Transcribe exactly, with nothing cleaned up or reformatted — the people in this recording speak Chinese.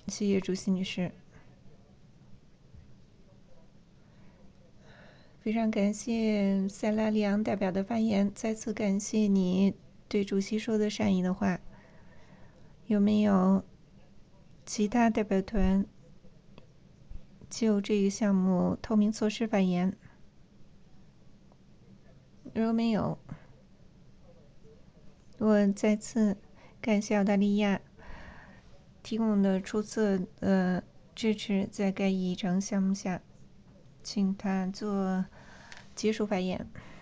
谢谢主席女士。非常感谢塞拉利昂代表的发言，再次感谢你对主席说的善意的话。有没有其他代表团就这个项目透明措施发言？如果没有，我再次感谢澳大利亚提供的出色的支持，在该议程项目下，请他做结束发言。